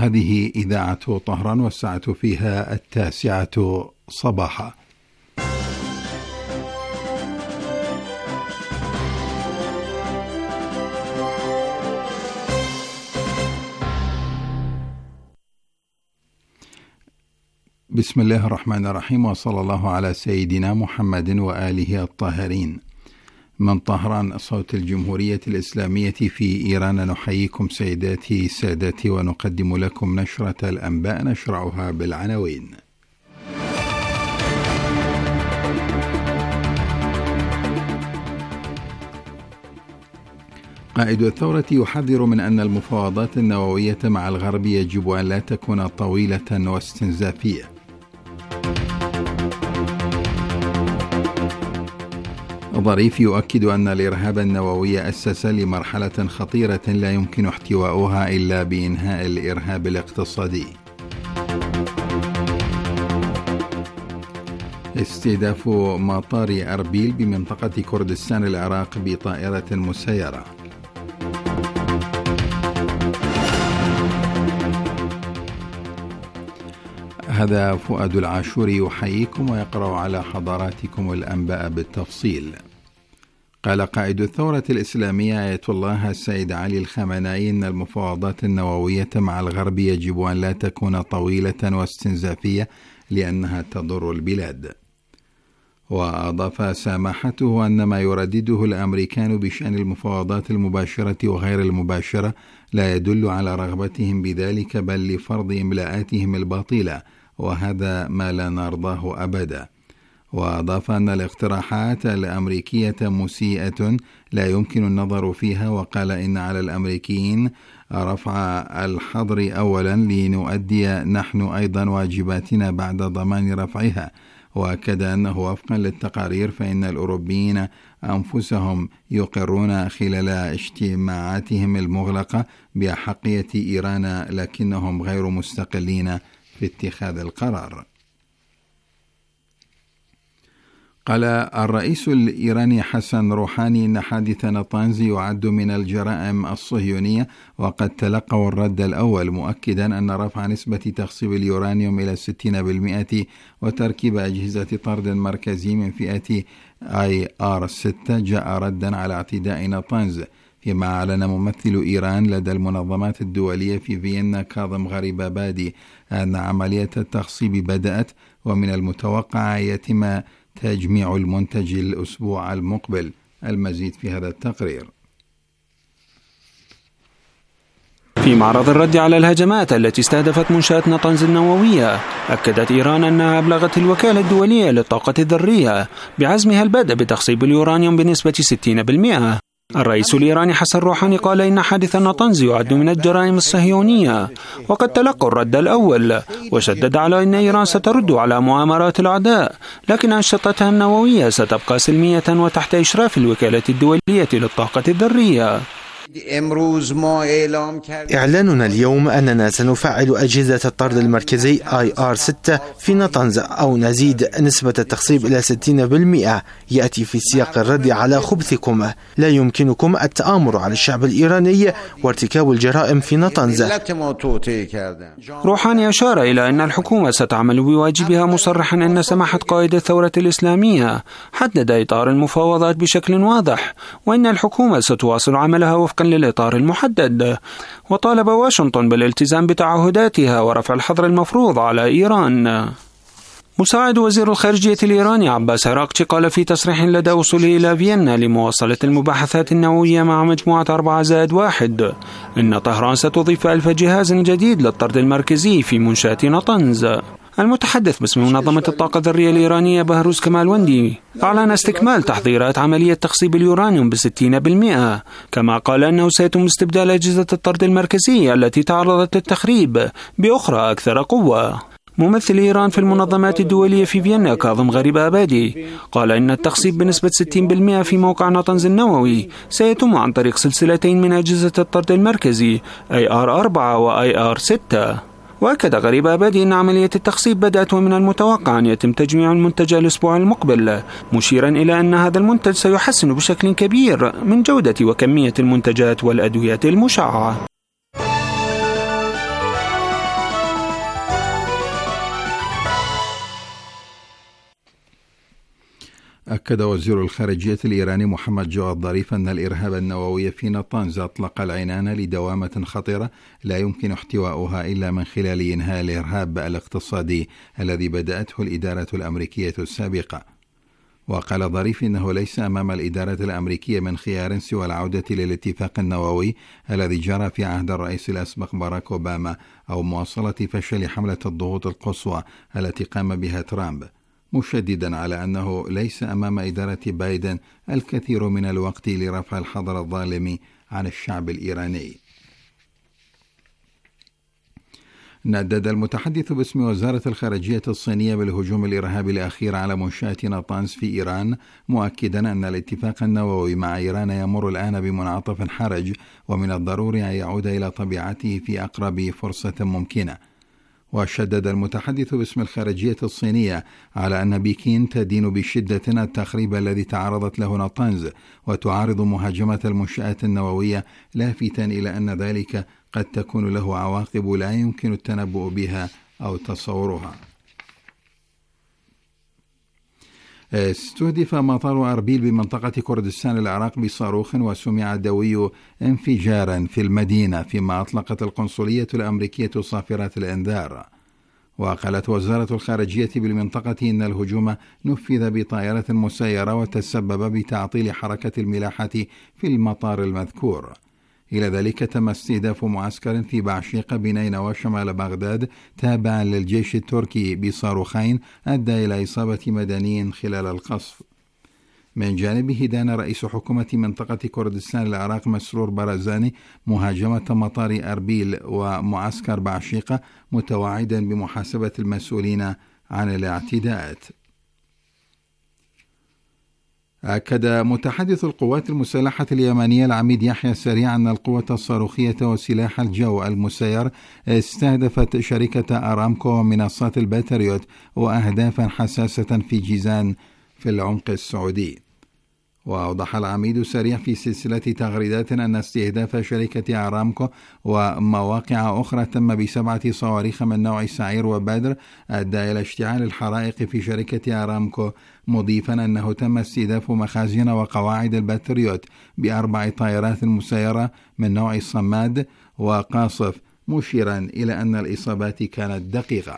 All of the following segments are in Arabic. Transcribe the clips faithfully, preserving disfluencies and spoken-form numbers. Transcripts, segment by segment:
هذه إذاعة طهران والساعة فيها التاسعة صباحا. بسم الله الرحمن الرحيم، وصلى الله على سيدنا محمد وآله الطاهرين. من طهران صوت الجمهورية الإسلامية في إيران، نحييكم سيداتي سادتي ونقدم لكم نشرة الأنباء نشرعها بالعناوين. قائد الثورة يحذر من أن المفاوضات النووية مع الغرب يجب أن لا تكون طويلة واستنزافية. ظريف يؤكد أن الإرهاب النووي أسس لمرحلة خطيرة لا يمكن احتواؤها إلا بإنهاء الإرهاب الاقتصادي. استهداف مطار أربيل بمنطقة كردستان العراق بطائرة مسيرة. هذا فؤاد العاشوري يحييكم ويقرأ على حضراتكم الأنباء بالتفصيل. قال قائد الثورة الإسلامية آية الله السيد علي الخامنئي إن المفاوضات النووية مع الغرب يجب أن لا تكون طويلة واستنزافية لأنها تضر البلاد. وأضاف سماحته أن ما يردده الأمريكان بشأن المفاوضات المباشرة وغير المباشرة لا يدل على رغبتهم بذلك، بل لفرض إملاءاتهم الباطلة، وهذا ما لا نرضاه أبدا. وأضاف أن الاقتراحات الأمريكية مسيئة لا يمكن النظر فيها، وقال إن على الأمريكيين رفع الحظر أولا لنؤدي نحن أيضا واجباتنا بعد ضمان رفعها. وأكد أنه وفقا للتقارير فإن الأوروبيين أنفسهم يقرون خلال اجتماعاتهم المغلقة بأحقية إيران، لكنهم غير مستقلين في اتخاذ القرار. قال الرئيس الإيراني حسن روحاني إن حادث نطنز يعد من الجرائم الصهيونية، وقد تلقوا الرد الأول، مؤكدا أن رفع نسبة تخصيب اليورانيوم إلى ستين بالمئة وتركيب أجهزة طرد مركزي من فئة آي آر ستة جاء ردا على اعتداء نطنز. فيما أعلن ممثل إيران لدى المنظمات الدولية في فيينا كاظم غريبابادي أن عملية التخصيب بدأت، ومن المتوقع يتم تجميع المنتج الأسبوع المقبل. المزيد في هذا التقرير. في معرض الرد على الهجمات التي استهدفت منشآت نطنز النووية، أكدت إيران أنها أبلغت الوكالة الدولية للطاقة الذرية بعزمها البدء بتخصيب اليورانيوم بنسبة ستين بالمئة. الرئيس الإيراني حسن روحاني قال إن حادث نطنز يعد من الجرائم الصهيونية، وقد تلقوا الرد الأول، وشدد على أن إيران سترد على مؤامرات الأعداء، لكن أنشطتها النووية ستبقى سلمية وتحت إشراف الوكالة الدولية للطاقة الذرية. إعلاننا اليوم أننا سنفعل أجهزة الطرد المركزي آي آر ستة في نطنز أو نزيد نسبة التخصيب إلى ستين بالمئة يأتي في سياق الرد على خبثكم. لا يمكنكم التآمر على الشعب الإيراني وارتكاب الجرائم في نطنز. روحاني أشار إلى أن الحكومة ستعمل بواجبها، مصرحا أن سماحة قائد الثورة الإسلامية حدد إطار المفاوضات بشكل واضح، وأن الحكومة ستواصل عملها وفقا للإطار المحدد. وطالب واشنطن بالالتزام بتعهداتها ورفع الحظر المفروض على إيران. مساعد وزير الخارجية الإيراني عباس عراقچي قال في تصريح لدى وصوله إلى فيينا لمواصلة المباحثات النووية مع مجموعة أربعة زائد واحد إن طهران ستضيف ألف جهاز جديد للطرد المركزي في منشأة نطنز. المتحدث باسم منظمة الطاقة الذرية الإيرانية بهروز كمالوندي أعلن استكمال تحضيرات عملية تخصيب اليورانيوم بستين بالمئة، كما قال أنه سيتم استبدال أجهزة الطرد المركزية التي تعرضت للتخريب بأخرى أكثر قوة. ممثل إيران في المنظمات الدولية في فيينا كاظم غريبابادي قال إن التخصيب بنسبة ستين بالمئة في موقع نطنز النووي سيتم عن طريق سلسلتين من أجهزة الطرد المركزي آي آر أربعة و آي آر ستة. وأكد غريبابادي أن عملية التخصيب بدأت، ومن المتوقع أن يتم تجميع المنتج الأسبوع المقبل، مشيرا إلى أن هذا المنتج سيحسن بشكل كبير من جودة وكمية المنتجات والأدوية المشعة. أكد وزير الخارجية الإيراني محمد جواد ظريف أن الإرهاب النووي في نطنز أطلق العنان لدوامة خطرة لا يمكن احتواؤها إلا من خلال إنهاء الإرهاب الاقتصادي الذي بدأته الإدارة الأمريكية السابقة. وقال ظريف إنه ليس أمام الإدارة الأمريكية من خيار سوى العودة للاتفاق النووي الذي جرى في عهد الرئيس الأسبق باراك أوباما أو مواصلة فشل حملة الضغوط القصوى التي قام بها ترامب، مشددا على أنه ليس أمام إدارة بايدن الكثير من الوقت لرفع الحظر الظالم عن الشعب الإيراني. ندد المتحدث باسم وزارة الخارجية الصينية بالهجوم الإرهابي الأخير على منشأة نطنز في إيران، مؤكدا أن الاتفاق النووي مع إيران يمر الآن بمنعطف حرج ومن الضروري أن يعود إلى طبيعته في أقرب فرصة ممكنة. وشدد المتحدث باسم الخارجية الصينية على أن بكين تدين بشدة التخريب الذي تعرضت له نطنز وتعارض مهاجمة المنشآت النووية، لافتا إلى أن ذلك قد تكون له عواقب لا يمكن التنبؤ بها أو تصورها. استهدف مطار أربيل بمنطقة كردستان العراق بصاروخ وسمع دوي انفجارا في المدينة، فيما أطلقت القنصلية الأمريكية صافرات الإنذار. وقالت وزارة الخارجية بالمنطقة إن الهجوم نفذ بطائرة مسيرة وتسبب بتعطيل حركة الملاحة في المطار المذكور. إلى ذلك تم استهداف معسكر في بعشيق بنينوى شمال بغداد تابعا للجيش التركي بصاروخين أدى إلى إصابة مدني خلال القصف. من جانبه دان رئيس حكومة منطقة كردستان العراق مسرور برزاني مهاجمة مطار أربيل ومعسكر بعشيقة، متوعدا بمحاسبة المسؤولين عن الاعتداءات. أكد متحدث القوات المسلحة اليمنية العميد يحيى سريع أن القوة الصاروخية وسلاح الجو المسير استهدفت شركة أرامكو ومنصات الباتريوت وأهدافا حساسة في جيزان في العمق السعودي. وأوضح العميد سريع في سلسلة تغريدات أن استهداف شركة أرامكو ومواقع أخرى تم بسبعة صواريخ من نوع سعير وبدر أدى إلى اشتعال الحرائق في شركة أرامكو، مضيفا أنه تم استهداف مخازن وقواعد الباتريوت بأربع طائرات مسيرة من نوع الصماد وقاصف، مشيرا إلى أن الإصابات كانت دقيقة.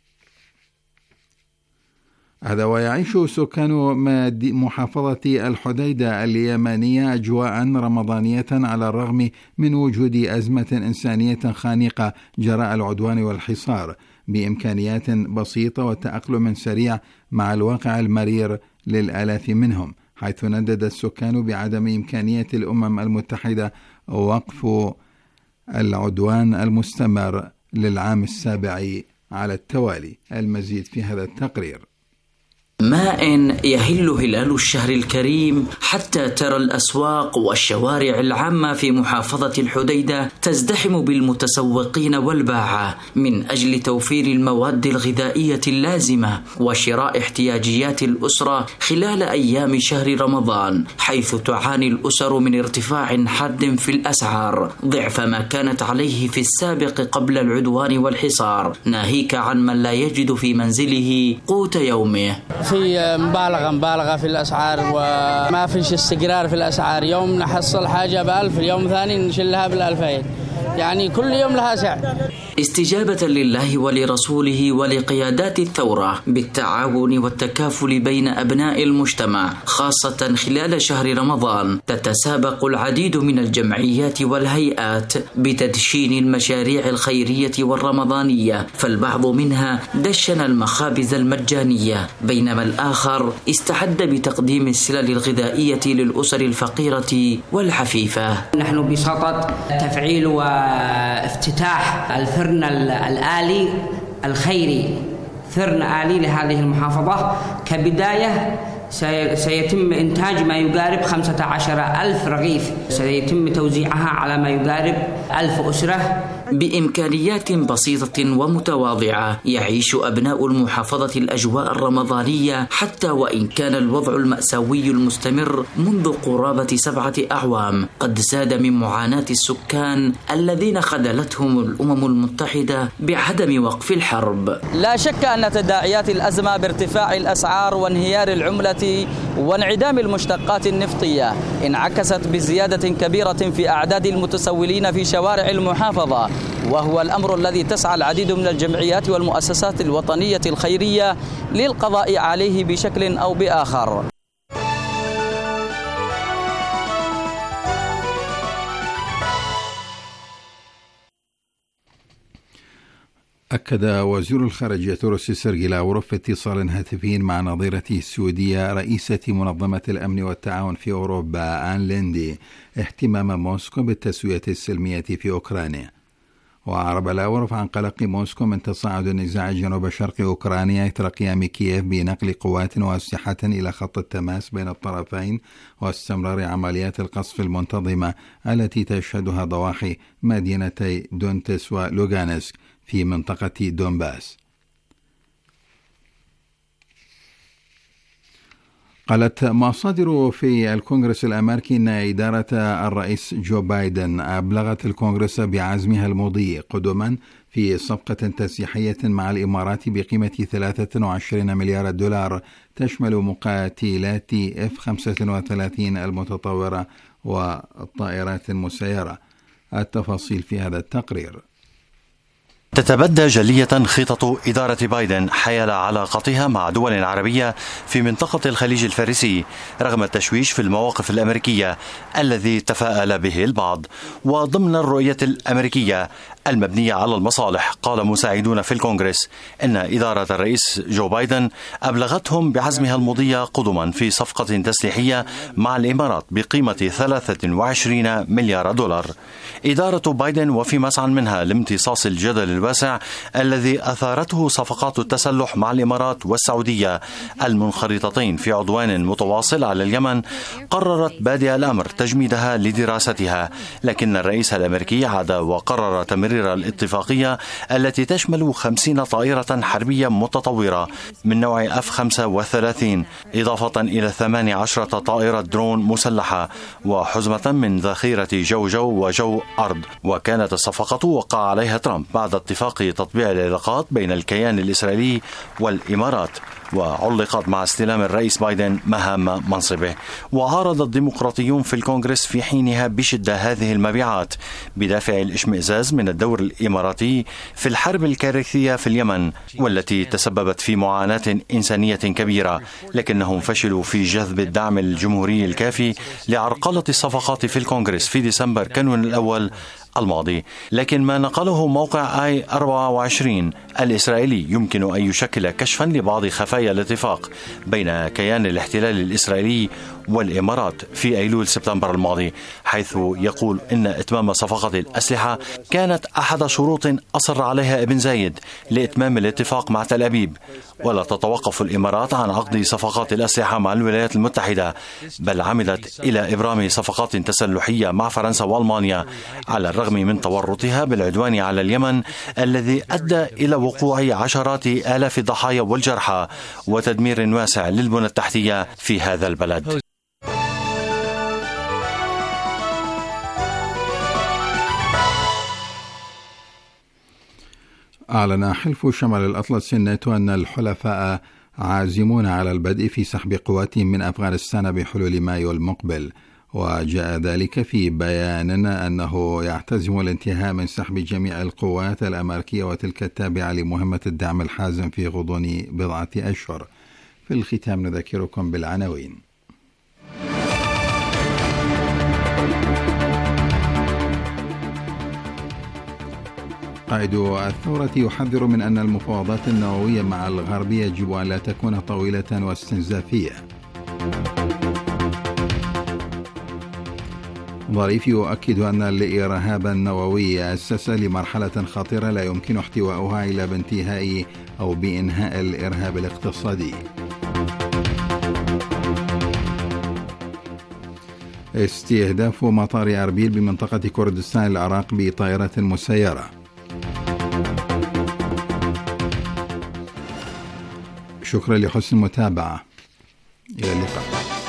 هذا ويعيش سكان محافظة الحديدة اليمنية أجواء رمضانية على الرغم من وجود أزمة إنسانية خانقة جراء العدوان والحصار، بإمكانيات بسيطة وتأقلم سريع مع الواقع المرير للآلاف منهم، حيث ندد السكان بعدم إمكانية الأمم المتحدة وقف العدوان المستمر للعام السابع على التوالي. المزيد في هذا التقرير. ماء يهل هلال الشهر الكريم حتى ترى الأسواق والشوارع العامة في محافظة الحديدة تزدحم بالمتسوقين والباعة من أجل توفير المواد الغذائية اللازمة وشراء احتياجيات الأسرة خلال أيام شهر رمضان، حيث تعاني الأسر من ارتفاع حاد في الأسعار ضعف ما كانت عليه في السابق قبل العدوان والحصار، ناهيك عن من لا يجد في منزله قوت يومه. في مبالغة مبالغة في الأسعار وما فيش استقرار في الأسعار، يوم نحصل حاجة بألف اليوم ثاني نشلها بالألفين، يعني كل يوم لها سعر. استجابة لله ولرسوله ولقيادات الثورة بالتعاون والتكافل بين أبناء المجتمع، خاصة خلال شهر رمضان تتسابق العديد من الجمعيات والهيئات بتدشين المشاريع الخيرية والرمضانية، فالبعض منها دشن المخابز المجانية، بينما الآخر استعد بتقديم السلل الغذائية للأسر الفقيرة والحفيفة. نحن بسطة تفعيل وافتتاح الفرن الآلي الخيري، فرن آلي لهذه المحافظة كبداية. سيتم إنتاج ما يقارب خمسة عشر ألف رغيف، سيتم توزيعها على ما يقارب ألف أسرة بإمكانيات بسيطة ومتواضعة يعيش أبناء المحافظة الأجواء الرمضانية، حتى وإن كان الوضع المأساوي المستمر منذ قرابة سبعة أعوام قد زاد من معاناة السكان الذين خذلتهم الأمم المتحدة بعدم وقف الحرب. لا شك أن تداعيات الأزمة بارتفاع الأسعار وانهيار العملة وانعدام المشتقات النفطية انعكست بزيادة كبيرة في أعداد المتسولين في شوارع المحافظة، وهو الأمر الذي تسعى العديد من الجمعيات والمؤسسات الوطنية الخيرية للقضاء عليه بشكل أو بآخر. أكد وزير الخارجية الروسي سيرجي لاوروف في اتصال هاتفي مع نظيرته السويدية رئيسة منظمة الأمن والتعاون في أوروبا آن ليندي اهتمام موسكو بالتسوية السلمية في أوكرانيا. وأعرب لاوروف عن قلق موسكو من تصاعد النزاع جنوب شرق أوكرانيا إثر قيام كييف بنقل قوات وأسلحة إلى خط التماس بين الطرفين واستمرار عمليات القصف المنتظمة التي تشهدها ضواحي مدينتي دونتس ولوغانسك في منطقة دونباس. قالت مصادر في الكونغرس الأمريكي أن إدارة الرئيس جو بايدن أبلغت الكونغرس بعزمها المضي قدما في صفقة تسليحية مع الإمارات بقيمة ثلاثة وعشرين مليار دولار تشمل مقاتلات إف خمسة وثلاثين المتطورة والطائرات المسيرة. التفاصيل في هذا التقرير. تتبدى جلية خطط إدارة بايدن حيال علاقتها مع دول عربية في منطقة الخليج الفارسي رغم التشويش في المواقف الأمريكية الذي تفاءل به البعض. وضمن الرؤية الأمريكية المبنية على المصالح، قال مساعدون في الكونغرس إن إدارة الرئيس جو بايدن أبلغتهم بعزمها المضي قدما في صفقة تسليحية مع الإمارات بقيمة ثلاثة وعشرين مليار دولار. إدارة بايدن وفي مسعى منها لامتصاص الجدل الواسع الذي أثارته صفقات التسلح مع الإمارات والسعودية المنخرطتين في عدوان متواصل على اليمن، قررت بادئ الأمر تجميدها لدراستها، لكن الرئيس الأمريكي عاد وقرر تمرير الاتفاقية التي تشمل خمسين طائرة حربية متطورة من نوع إف خمسة وثلاثين، إضافة إلى ثماني عشرة طائرة درون مسلحة وحزمة من ذخيرة جو جو وجو أرض. وكانت الصفقة وقع عليها ترامب بعد اتفاق تطبيع العلاقات بين الكيان الإسرائيلي والإمارات، وعلقت مع استلام الرئيس بايدن مهام منصبه. وعارض الديمقراطيون في الكونغرس في حينها بشدة هذه المبيعات بدافع الاشمئزاز من الدور الإماراتي في الحرب الكارثية في اليمن والتي تسببت في معاناة إنسانية كبيرة، لكنهم فشلوا في جذب الدعم الجمهوري الكافي لعرقلة الصفقات في الكونغرس في ديسمبر كانون الأول الماضي. لكن ما نقله موقع آي أربعة وعشرين الإسرائيلي يمكن أن يشكل كشفا لبعض خفايا الاتفاق بين كيان الاحتلال الإسرائيلي والإمارات في أيلول سبتمبر الماضي، حيث يقول إن إتمام صفقة الأسلحة كانت أحد شروط أصر عليها ابن زايد لإتمام الاتفاق مع تل أبيب، ولا تتوقف الإمارات عن عقد صفقات الأسلحة مع الولايات المتحدة، بل عمدت إلى إبرام صفقات تسلحية مع فرنسا وألمانيا على الرغم من تورطها بالعدوان على اليمن الذي أدى إلى وقوع عشرات آلاف الضحايا والجرحى وتدمير واسع للبنى التحتية في هذا البلد. أعلن حلف شمال الأطلسي الناتو أن الحلفاء عازمون على البدء في سحب قواتهم من أفغانستان بحلول مايو المقبل، وجاء ذلك في بيان أنه يعتزم الانتهاء من سحب جميع القوات الأمريكية وتلك التابعة لمهمة الدعم الحازم في غضون بضعة أشهر. في الختام نذكركم بالعناوين. قائد الثورة يحذر من أن المفاوضات النووية مع الغرب يجب أن لا تكون طويلة واستنزافية. ظريف يؤكد أن الإرهاب النووي أسس لمرحلة خطيرة لا يمكن احتواؤها إلا بانتهاء أو بإنهاء الإرهاب الاقتصادي. استهداف مطار أربيل بمنطقة كردستان العراق بطائرة مسيرة. شكرا لحسن المتابعة، إلى اللقاء.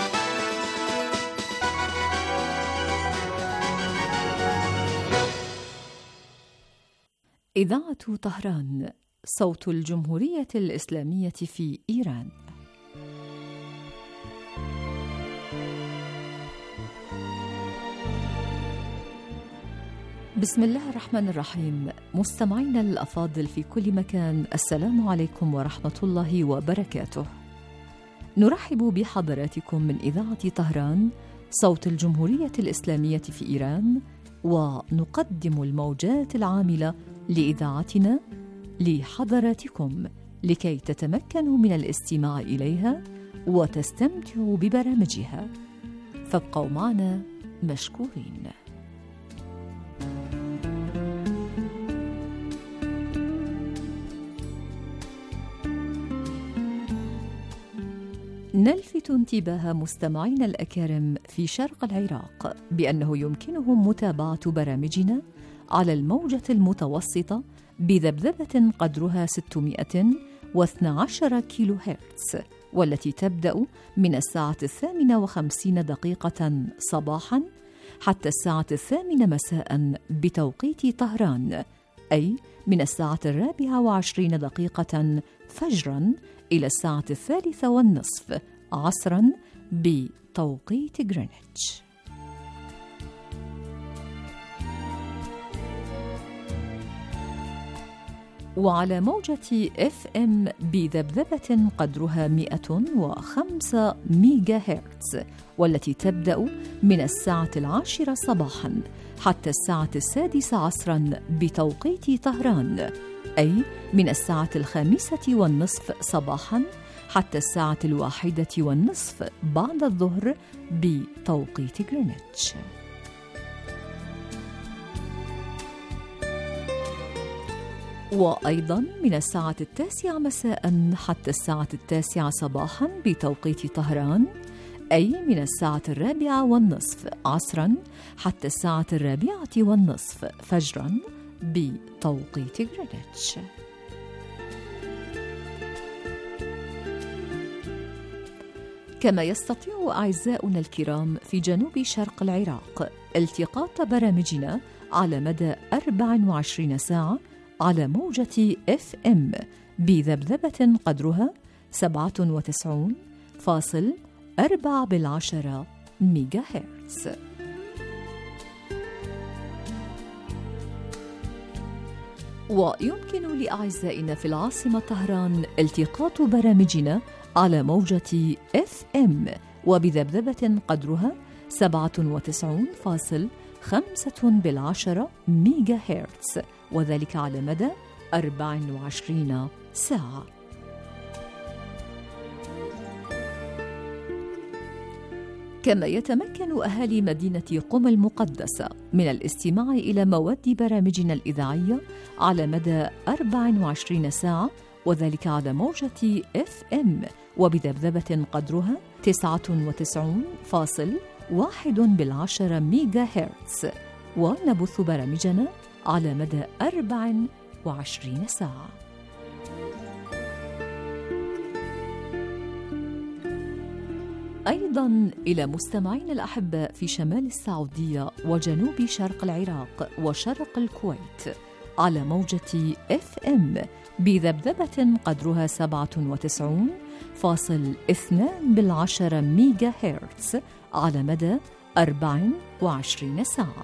إذاعة طهران، صوت الجمهورية الإسلامية في إيران. بسم الله الرحمن الرحيم. مستمعينا الأفاضل في كل مكان، السلام عليكم ورحمة الله وبركاته. نرحب بحضراتكم من إذاعة طهران، صوت الجمهورية الإسلامية في إيران، ونقدم الموجات العاملة لإذاعتنا لحضراتكم لكي تتمكنوا من الاستماع إليها وتستمتعوا ببرامجها. فابقوا معنا مشكورين. نلفت انتباه مستمعينا الأكارم في شرق العراق بأنه يمكنهم متابعة برامجنا على الموجة المتوسطة بذبذبة قدرها ستمائة واثني عشر كيلو هرتز، والتي تبدأ من الساعة الثامنة وخمسين دقيقة صباحاً حتى الساعة الثامنة مساءً بتوقيت طهران، أي من الساعة الرابعة وعشرين دقيقة فجراً إلى الساعة الثالثة والنصف عصراً بتوقيت غرينتش. وعلى موجة إف إم بذبذبة قدرها مئة وخمسة ميجا هرتز، والتي تبدأ من الساعة العاشرة صباحاً حتى الساعة السادسة عصراً بتوقيت طهران، أي من الساعة الخامسة والنصف صباحاً حتى الساعة الواحدة والنصف بعد الظهر بتوقيت غرينتش. وأيضاً من الساعة التاسعة مساءً حتى الساعة التاسعة صباحاً بتوقيت طهران، أي من الساعة الرابعة والنصف عصراً حتى الساعة الرابعة والنصف فجراً بتوقيت غرينتش. كما يستطيع أعزاؤنا الكرام في جنوب شرق العراق التقاط برامجنا على مدى أربع وعشرين ساعة على موجة إف إم بذبذبة قدرها سبعة وتسعين فاصل أربعة بالعشرة ميجا هرتز. ويمكن لأعزائنا في العاصمة طهران التقاط برامجنا على موجة إف إم وبذبذبة قدرها سبعة وتسعين فاصل خمسة بالعشرة ميجا هرتز، وذلك على مدى أربع وعشرين ساعة. كما يتمكن أهالي مدينة قم المقدسة من الاستماع إلى مواد برامجنا الإذاعية على مدى أربع وعشرين ساعة، وذلك على موجة إف إم وبذبذبة قدرها تسعة وتسعين فاصل واحد بالعشرة ميجا هرتز، ونبث برامجنا على مدى أربع وعشرين ساعة. أيضاً إلى مستمعين الأحباء في شمال السعودية وجنوب شرق العراق وشرق الكويت على موجة إف إم بذبذبة قدرها سبعة وتسعين فاصل اثنان بالعشرة ميجا هرتز على مدى أربع وعشرين ساعة.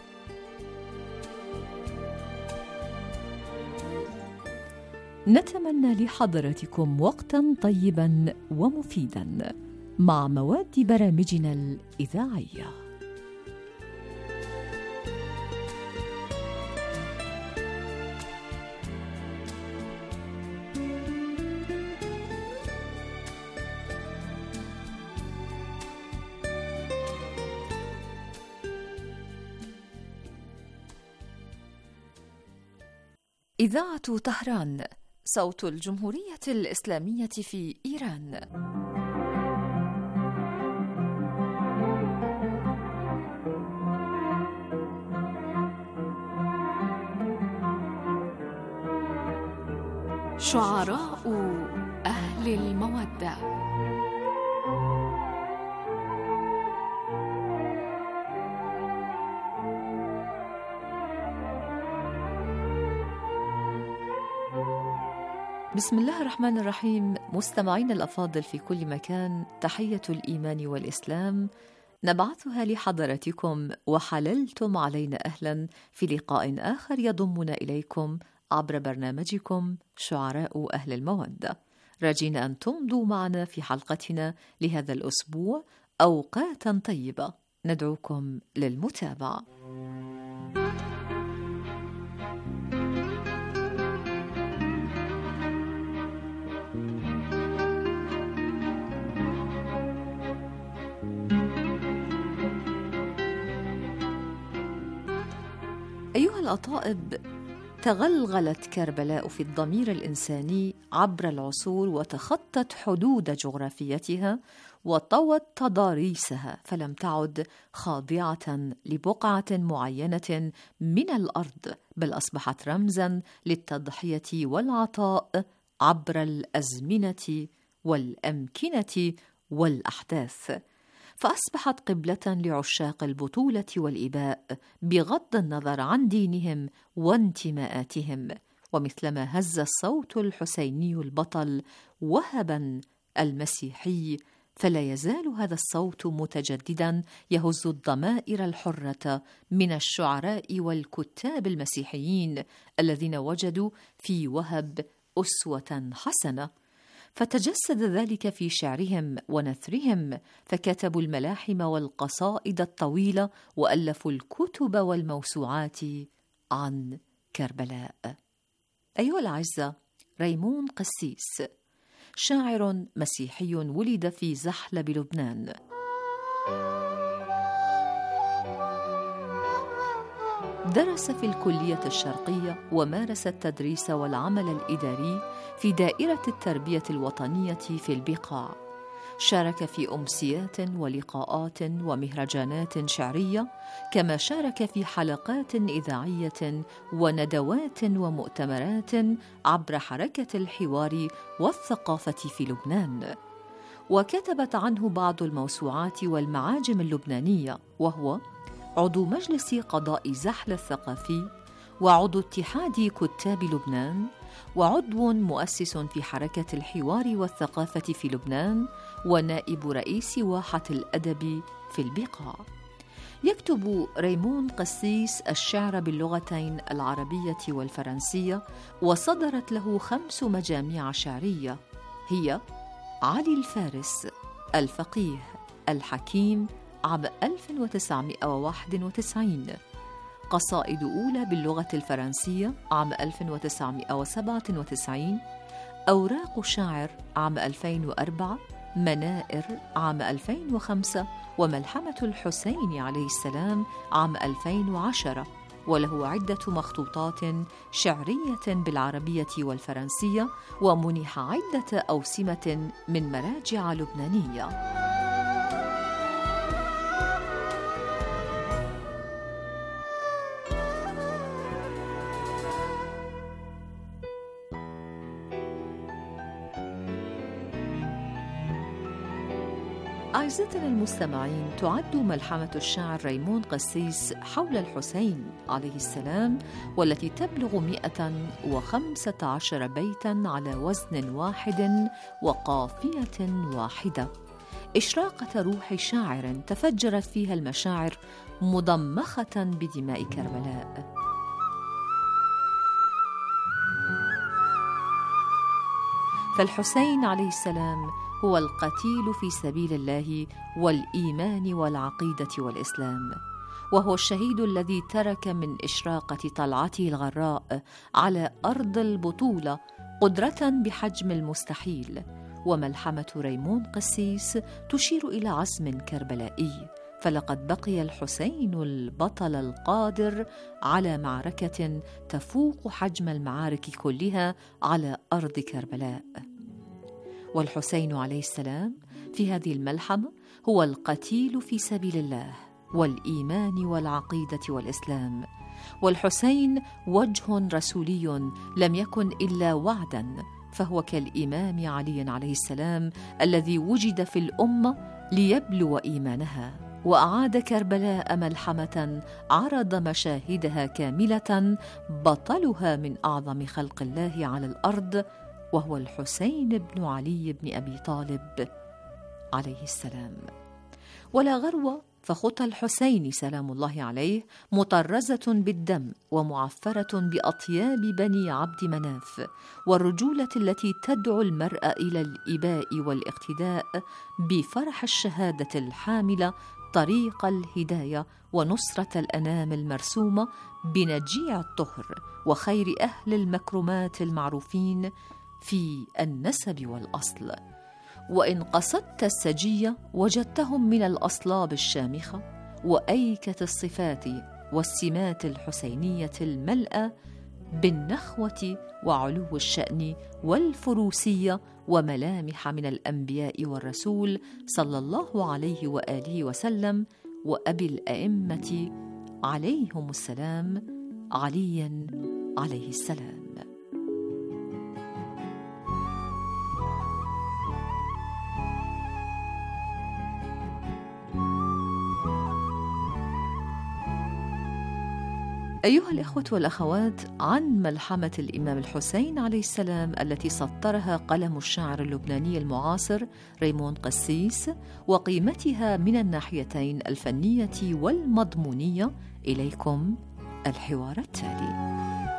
نتمنى لحضراتكم وقتاً طيباً ومفيداً مع مواد برامجنا الإذاعية. إذاعة طهران، صوت الجمهورية الإسلامية في إيران. شعراء أهل المودة. بسم الله الرحمن الرحيم. مستمعين الأفاضل في كل مكان، تحية الإيمان والإسلام نبعثها لحضراتكم، وحللتم علينا أهلا في لقاء آخر يضمنا إليكم عبر برنامجكم شعراء أهل المودة، راجين أن تمضوا معنا في حلقتنا لهذا الأسبوع أوقاتا طيبة. ندعوكم للمتابعة. أيها الأطائب، تغلغلت كربلاء في الضمير الإنساني عبر العصور، وتخطت حدود جغرافيتها وطوت تضاريسها، فلم تعد خاضعة لبقعة معينة من الأرض، بل أصبحت رمزاً للتضحية والعطاء عبر الأزمنة والأمكنة والأحداث، فأصبحت قبلة لعشاق البطولة والإباء بغض النظر عن دينهم وانتماءاتهم. ومثلما هز الصوت الحسيني البطل وهبا المسيحي، فلا يزال هذا الصوت متجددا يهز الضمائر الحرة من الشعراء والكتاب المسيحيين الذين وجدوا في وهب أسوة حسنة، فتجسد ذلك في شعرهم ونثرهم، فكتبوا الملاحم والقصائد الطويلة وألفوا الكتب والموسوعات عن كربلاء. أيها الأعزة، ريمون قسيس شاعر مسيحي ولد في زحلب لبنان. درس في الكلية الشرقية، ومارس التدريس والعمل الإداري في دائرة التربية الوطنية في البقاع. شارك في أمسيات ولقاءات ومهرجانات شعرية، كما شارك في حلقات إذاعية وندوات ومؤتمرات عبر حركة الحوار والثقافة في لبنان، وكتبت عنه بعض الموسوعات والمعاجم اللبنانية، وهو عضو مجلس قضاء زحل الثقافي، وعضو اتحاد كتاب لبنان، وعضو مؤسس في حركة الحوار والثقافة في لبنان، ونائب رئيس واحة الأدب في البقاع. يكتب ريمون قسيس الشعر باللغتين العربية والفرنسية، وصدرت له خمس مجاميع شعرية، هي علي الفارس، الفقيه، الحكيم عام ألف وتسعمائة وواحد وتسعين، قصائد أولى باللغة الفرنسية عام ألف وتسعمائة وسبعة وتسعين، أوراق شاعر عام ألفين وأربعة، منائر عام ألفين وخمسة، وملحمة الحسين عليه السلام عام ألفين وعشرة، وله عدة مخطوطات شعرية بالعربية والفرنسية، ومنح عدة أوسمة من مراجع لبنانية. أعزائنا المستمعين، تعد ملحمة الشاعر ريمون قسيس حول الحسين عليه السلام، والتي تبلغ مئة وخمسة عشر بيتاً على وزن واحد وقافية واحدة، إشراقة روح شاعر تفجرت فيها المشاعر مضمخة بدماء كربلاء. فالحسين عليه السلام هو القتيل في سبيل الله والإيمان والعقيدة والإسلام، وهو الشهيد الذي ترك من إشراقة طلعته الغراء على أرض البطولة قدرة بحجم المستحيل. وملحمة ريمون قسيس تشير إلى عزم كربلائي، فلقد بقي الحسين البطل القادر على معركة تفوق حجم المعارك كلها على أرض كربلاء. والحسين عليه السلام في هذه الملحمة هو القتيل في سبيل الله والإيمان والعقيدة والإسلام، والحسين وجه رسولي لم يكن إلا وعدا، فهو كالإمام علي عليه السلام الذي وجد في الأمة ليبلو إيمانها، وأعاد كربلاء ملحمة عرض مشاهدها كاملة بطلها من أعظم خلق الله على الأرض، وهو الحسين بن علي بن أبي طالب عليه السلام. ولا غرو فخطى الحسين سلام الله عليه مطرزة بالدم ومعفرة بأطياب بني عبد مناف، والرجولة التي تدعو المرء إلى الإباء والاقتداء بفرح الشهادة الحاملة طريق الهداية ونصرة الأنام المرسومة بنجيع الطهر وخير أهل المكرمات المعروفين في النسب والأصل. وإن قصدت السجية وجدتهم من الأصلاب الشامخة وأيكة الصفات والسمات الحسينية الملأى بالنخوة وعلو الشأن والفروسية وملامح من الأنبياء والرسول صلى الله عليه وآله وسلم وأبي الأئمة عليهم السلام علي عليه السلام. أيها الإخوة والأخوات، عن ملحمة الإمام الحسين عليه السلام التي سطرها قلم الشاعر اللبناني المعاصر ريمون قسيس وقيمتها من الناحيتين الفنية والمضمونية، إليكم الحوار التالي.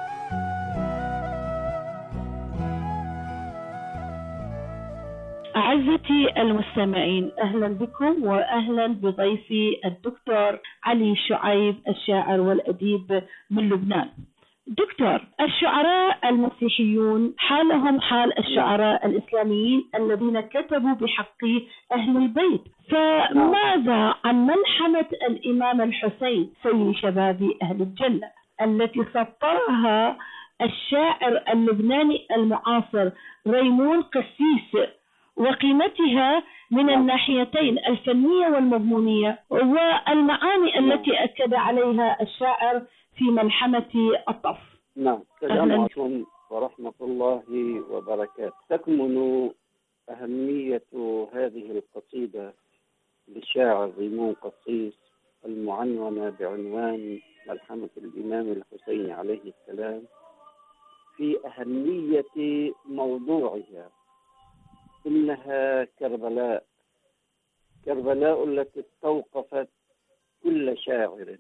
أعزتي المستمعين، أهلا بكم وأهلا بضيفي الدكتور علي شعيب الشاعر والأديب من لبنان. دكتور، الشعراء المسيحيون حالهم حال الشعراء الإسلاميين الذين كتبوا بحق أهل البيت، فماذا عن ملحمة الإمام الحسين سيد شباب أهل الجنة التي سطرها الشاعر اللبناني المعاصر ريمون قسيس، وقيمتها من الناحيتين الفنية والمضمونية والمعاني التي أكد عليها الشاعر في ملحمة الطف؟ نعم، السلام عليكم ورحمة الله وبركاته. تكمن أهمية هذه القصيدة للشاعر ريمون قسيس المعنونة بعنوان ملحمة الإمام الحسين عليه السلام في أهمية موضوعها. إنها كربلاء، كربلاء التي استوقفت كل شاعر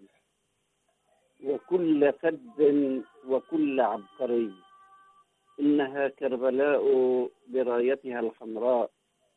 وكل فذ وكل عبقري. إنها كربلاء برايتها الحمراء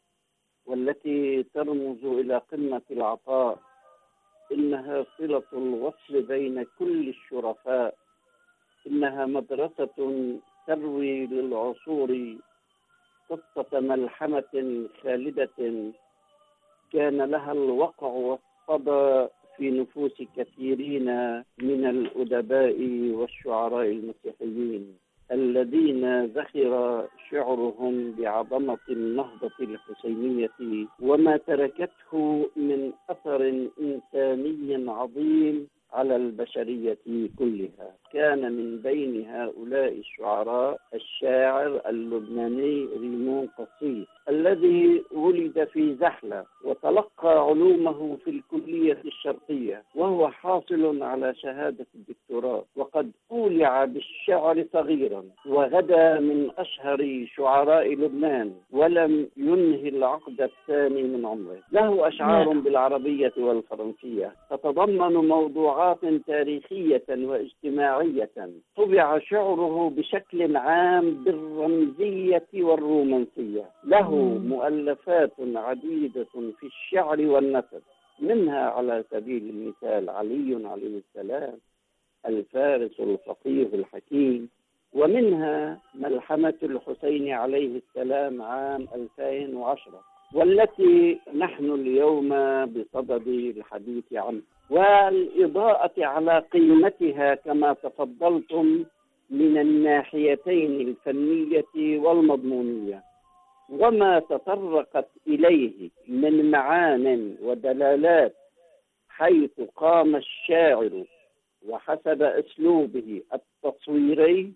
والتي ترمز إلى قمة العطاء. إنها صلة الوصل بين كل الشرفاء. إنها مدرسة تروي للعصور قصة ملحمة خالدة كان لها الوقع والصدى في نفوس كثيرين من الأدباء والشعراء المسيحيين الذين ذخر شعرهم بعظمة النهضة الحسينية وما تركته من أثر إنساني عظيم على البشرية كلها. كان من بين هؤلاء الشعراء الشاعر اللبناني ريمون قسيس الذي ولد في زحلة وتلقى علومه في الكلية الشرقية وهو حاصل على شهادة الدكتوراه، وقد أولع بالشعر صغيرا وغدا من أشهر شعراء لبنان ولم ينهي العقد الثاني من عمره. له أشعار بالعربية والفرنسية تتضمن موضوعات تاريخية واجتماعية. طبع شعره بشكل عام بالرمزية والرومانسية. له مؤلفات عديدة في الشعر والنثر، منها على سبيل المثال علي عليه السلام الفارس الفقيه الحكيم، ومنها ملحمة الحسين عليه السلام عام ألفين وعشرة والتي نحن اليوم بصدد الحديث عنها، والإضاءة على قيمتها كما تفضلتم من الناحيتين الفنية والمضمونية، وما تطرقت إليه من معان ودلالات، حيث قام الشاعر وحسب أسلوبه التصويري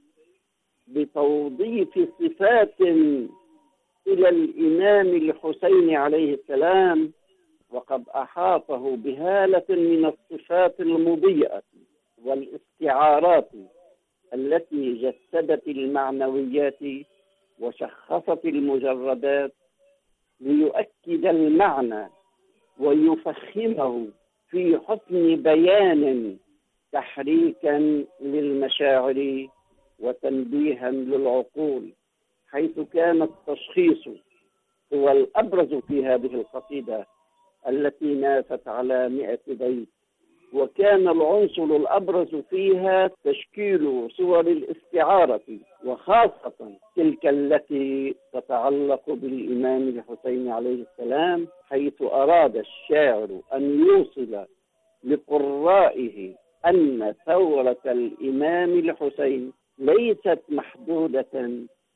بتوظيف صفات إلى الإمام الحسين عليه السلام، وقد أحاطه بهالة من الصفات المضيئة والاستعارات التي جسدت المعنويات وشخصت المجردات ليؤكد المعنى ويفخمه في حسن بيان، تحريكا للمشاعر وتنبيها للعقول، حيث كان التشخيص هو الأبرز في هذه القصيدة التي نافت على مئة بيت، وكان العنصر الأبرز فيها تشكيل صور الاستعارة، وخاصة تلك التي تتعلق بالإمام الحسين عليه السلام، حيث أراد الشاعر أن يوصل لقرائه أن ثورة الإمام الحسين ليست محدودة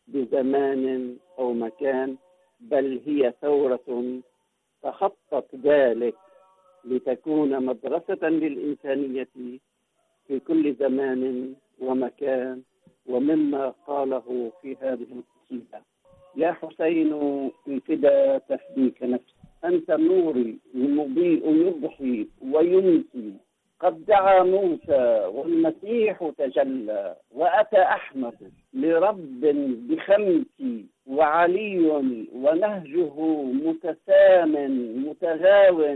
بزمان أو مكان، بل هي ثورة تخطت ذلك لتكون مدرسة للإنسانية في كل زمان ومكان. ومما قاله في هذه القصيدة: يا حسين في فدا تفديك نفسي، أنت نوري المضيء يضحي ويمسي، قد دعا موسى والمسيح تجلى، وأتى أحمد لرب بخمسي، وعلي ونهجه متسام متغاو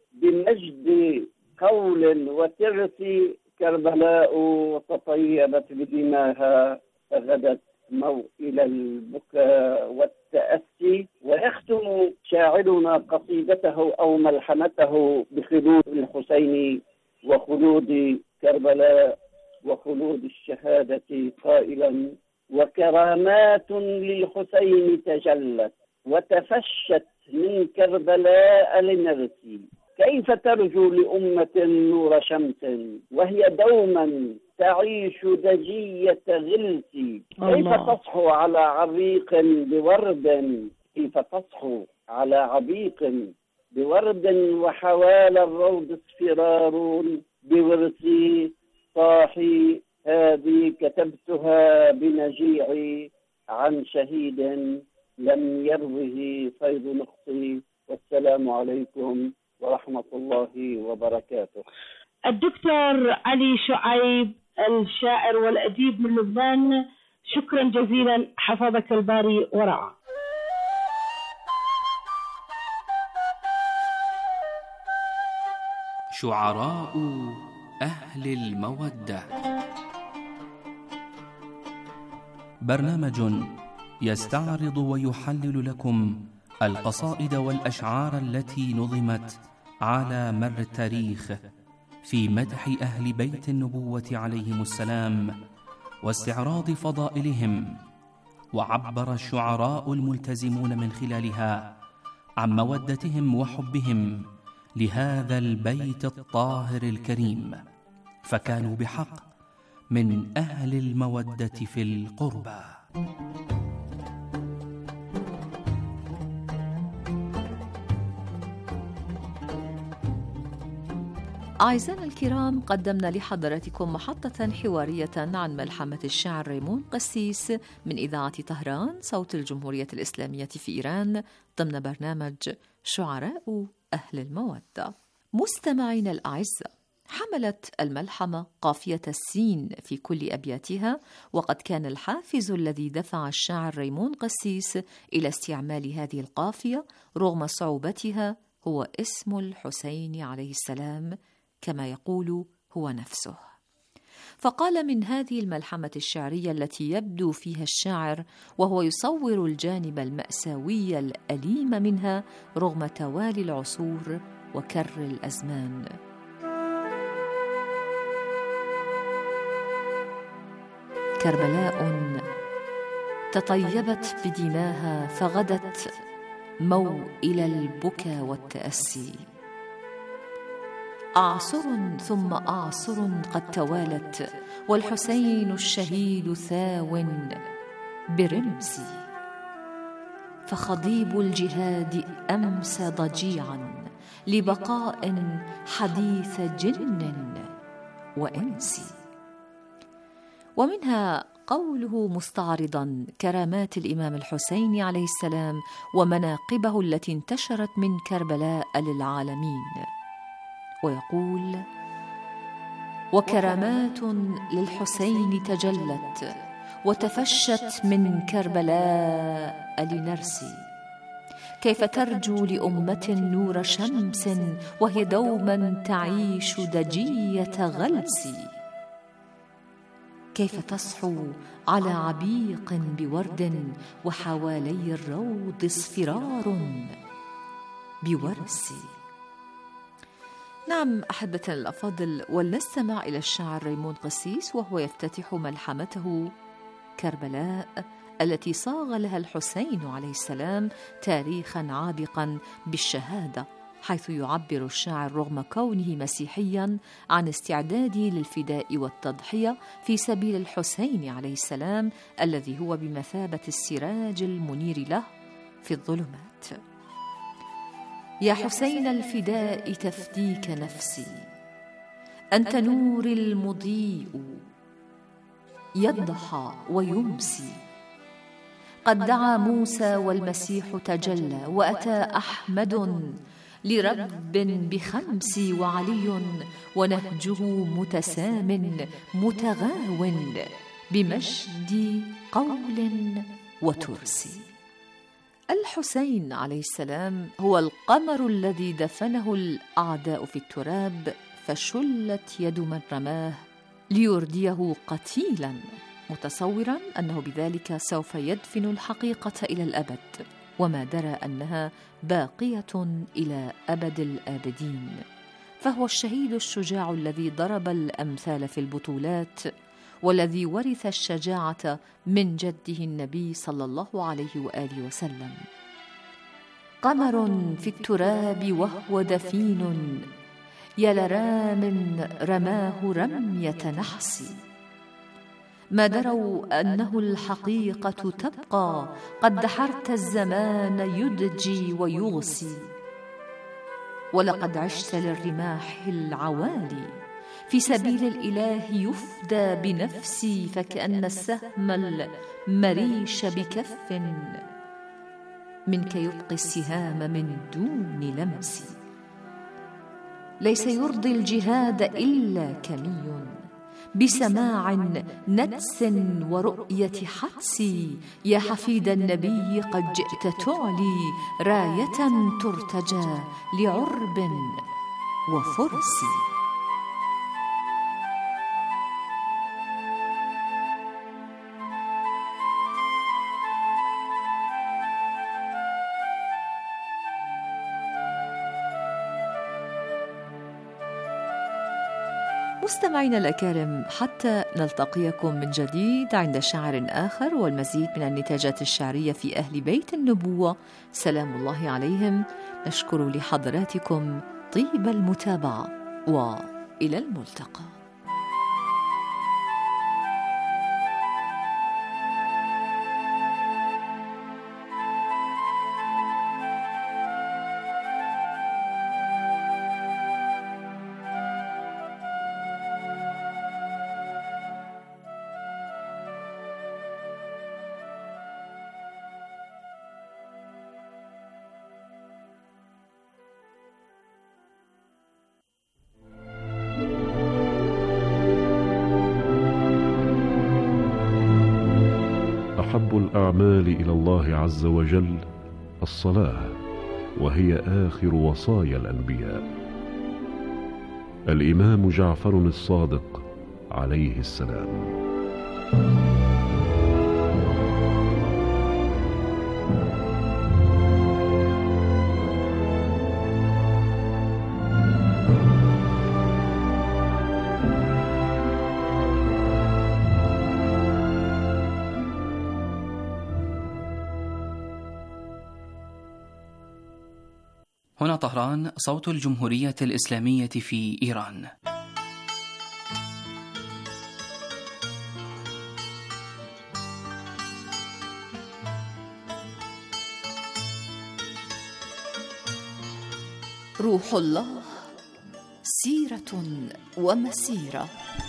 بمجد قول وترث، كربلاء تطيبت بدماها فغدت موئل البكاء والتأسي. ويختم شاعرنا قصيدته أو ملحمته بخلود الحسين وخلود كربلاء وخلود الشهادة قائلا: وكرامات للحسين تجلت وتفشت من كربلاء لنرسي، كيف ترجو لأمة نور شمس وهي دوما تعيش دجية غلس، كيف تصحو على عريق بورد، كيف تصحو على عبيق بورد، وحوال الروض اصفرار بورثي صاحي، هذه كتبتها بنجيعي عن شهيد لم يروه صيد نقصي. والسلام عليكم ورحمة الله وبركاته. الدكتور علي شعيب الشاعر والأديب من لبنان، شكرا جزيلا، حفظك الباري ورعاه. شعراء أهل المودة، برنامج يستعرض ويحلل لكم القصائد والأشعار التي نظمت على مر التاريخ في مدح أهل بيت النبوة عليهم السلام واستعراض فضائلهم. وعبر الشعراء الملتزمون من خلالها عن مودتهم وحبهم لهذا البيت الطاهر الكريم، فكانوا بحق من أهل المودة في القربى. أعزائنا الكرام، قدمنا لحضراتكم محطة حوارية عن ملحمة الشاعر ريمون قسيس من إذاعة طهران صوت الجمهورية الإسلامية في إيران ضمن برنامج شعراء أهل المودة. مستمعين الأعزاء، حملت الملحمة قافية السين في كل أبياتها، وقد كان الحافز الذي دفع الشاعر ريمون قسيس إلى استعمال هذه القافية رغم صعوبتها هو اسم الحسين عليه السلام، كما يقول هو نفسه. فقال من هذه الملحمة الشعرية التي يبدو فيها الشاعر وهو يصور الجانب المأساوي الأليم منها رغم توالي العصور وكر الأزمان: كربلاء تطيبت بدماها فغدت موئل البكا والتأسي، أعصر ثم أعصر قد توالت والحسين الشهيد ثاو برمسي، فخضيب الجهاد أمسى ضجيعا لبقاء حديث جن وإنسي. ومنها قوله مستعرضا كرامات الإمام الحسين عليه السلام ومناقبه التي انتشرت من كربلاء للعالمين، ويقول: وكرامات للحسين تجلت وتفشت من كربلاء لنرسي، كيف ترجو لأمة نور شمس وهي دوما تعيش دجية غلسي، كيف تصحو على عبيق بورد وحوالي الروض اصفرار بورسي. نعم أحبتنا الأفاضل، ولنستمع إلى الشاعر ريمون قسيس وهو يفتتح ملحمته كربلاء التي صاغ لها الحسين عليه السلام تاريخا عابقا بالشهادة، حيث يعبر الشاعر رغم كونه مسيحيا عن استعداده للفداء والتضحية في سبيل الحسين عليه السلام الذي هو بمثابة السراج المنير له في الظلمات. يا حسين الفداء تفديك نفسي، أنت نور المضيء يضحى ويمسي، قد دعا موسى والمسيح تجلى، وأتى أحمد لرب بخمس، وعلي ونهجه متسام متغاو بمجد قول وترسي. الحسين عليه السلام هو القمر الذي دفنه الأعداء في التراب، فشلت يد من رماه ليرديه قتيلا، متصورا أنه بذلك سوف يدفن الحقيقة إلى الأبد، وما درى أنها باقية إلى أبد الآبدين. فهو الشهيد الشجاع الذي ضرب الأمثال في البطولات، والذي ورث الشجاعة من جده النبي صلى الله عليه وآله وسلم. قمر في التراب وهو دفين، يا لرام رماه رمية نحس، ما دروا أنه الحقيقة تبقى، قد دحرت الزمان يدجي ويغسي، ولقد عشت للرماح العوالي، في سبيل الإله يفدى بنفسي، فكأن السهم المريش بكف منك يبقي السهام من دون لمس. ليس يرضي الجهاد إلا كمي بسماع ندس ورؤية حدسي، يا حفيد النبي قد جئت تعلي راية ترتجى لعرب وفرس. مستمعينا الأكارم، حتى نلتقيكم من جديد عند شاعر آخر والمزيد من النتاجات الشعرية في أهل بيت النبوة سلام الله عليهم، نشكر لحضراتكم طيب المتابعة، وإلى الملتقى. أحب الأعمال إلى الله عز وجل الصلاة، وهي آخر وصايا الأنبياء. الإمام جعفر الصادق عليه السلام. هنا طهران، صوت الجمهورية الإسلامية في إيران. روح الله سيرة ومسيرة.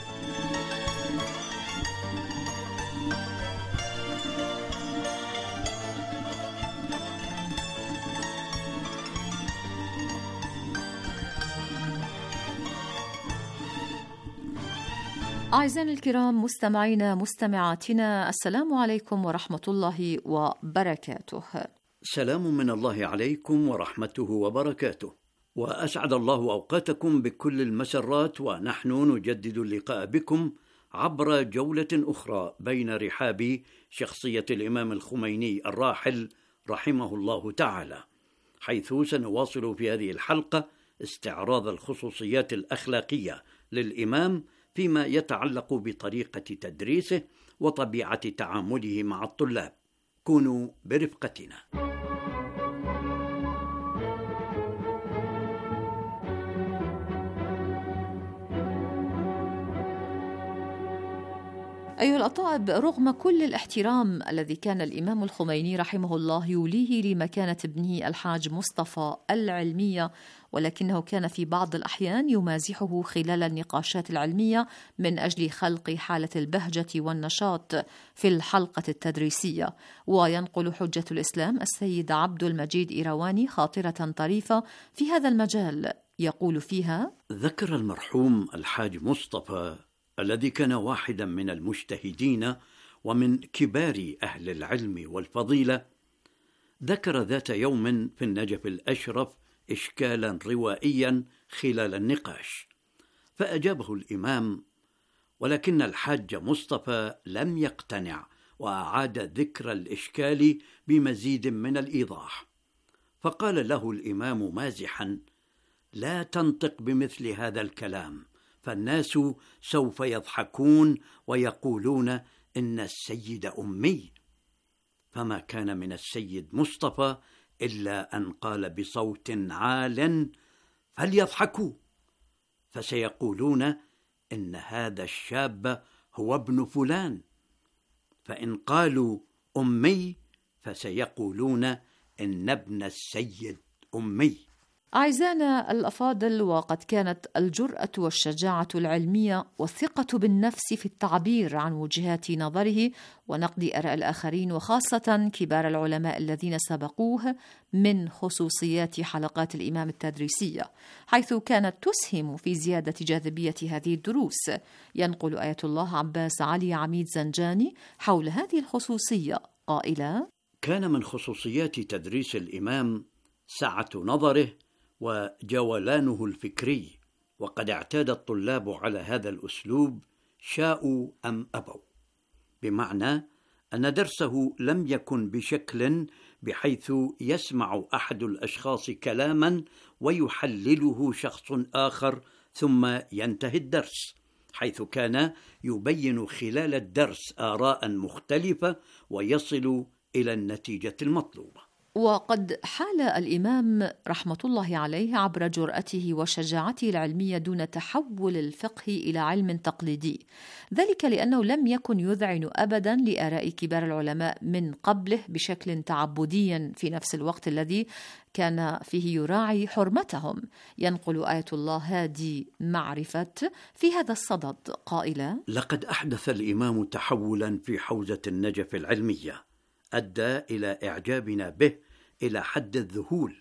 أعزائنا الكرام مستمعينا مستمعاتنا، السلام عليكم ورحمة الله وبركاته. سلام من الله عليكم ورحمته وبركاته، وأسعد الله أوقاتكم بكل المسرات، ونحن نجدد اللقاء بكم عبر جولة أخرى بين رحاب شخصية الإمام الخميني الراحل رحمه الله تعالى، حيث سنواصل في هذه الحلقة استعراض الخصوصيات الأخلاقية للإمام فيما يتعلق بطريقة تدريسه وطبيعة تعامله مع الطلاب. كونوا برفقتنا. أيها الأطائب، رغم كل الاحترام الذي كان الإمام الخميني رحمه الله يوليه لمكانة ابنه الحاج مصطفى العلمية، ولكنه كان في بعض الأحيان يمازحه خلال النقاشات العلمية من أجل خلق حالة البهجة والنشاط في الحلقة التدريسية. وينقل حجة الإسلام السيد عبد المجيد إيرواني خاطرة طريفة في هذا المجال، يقول فيها: ذكر المرحوم الحاج مصطفى الذي كان واحدا من المجتهدين ومن كبار أهل العلم والفضيلة، ذكر ذات يوم في النجف الأشرف إشكالا روائيا خلال النقاش، فأجابه الإمام، ولكن الحاج مصطفى لم يقتنع وأعاد ذكر الإشكال بمزيد من الإيضاح، فقال له الإمام مازحا: لا تنطق بمثل هذا الكلام، فالناس سوف يضحكون ويقولون إن السيد أمي. فما كان من السيد مصطفى إلا أن قال بصوت عال: فليضحكوا، فسيقولون إن هذا الشاب هو ابن فلان، فإن قالوا أمي فسيقولون إن ابن السيد أمي. أعزائنا الأفاضل، وقد كانت الجرأة والشجاعة العلمية والثقة بالنفس في التعبير عن وجهات نظره ونقد آراء الآخرين، وخاصة كبار العلماء الذين سبقوه، من خصوصيات حلقات الإمام التدريسية، حيث كانت تسهم في زيادة جاذبية هذه الدروس. ينقل آية الله عباس علي عميد زنجاني حول هذه الخصوصية قائلا: كان من خصوصيات تدريس الإمام سعة نظره وجولانه الفكري، وقد اعتاد الطلاب على هذا الأسلوب شاءوا أم أبوا، بمعنى أن درسه لم يكن بشكل بحيث يسمع أحد الأشخاص كلاما ويحلله شخص آخر ثم ينتهي الدرس، حيث كان يبين خلال الدرس آراء مختلفة ويصل إلى النتيجة المطلوبة. وقد حال الإمام رحمة الله عليه عبر جرأته وشجاعته العلمية دون تحول الفقه إلى علم تقليدي، ذلك لأنه لم يكن يذعن أبدا لآراء كبار العلماء من قبله بشكل تعبدي في نفس الوقت الذي كان فيه يراعي حرمتهم. ينقل آية الله هادي معرفة في هذا الصدد قائلا: لقد أحدث الإمام تحولا في حوزة النجف العلمية أدى إلى إعجابنا به إلى حد الذهول،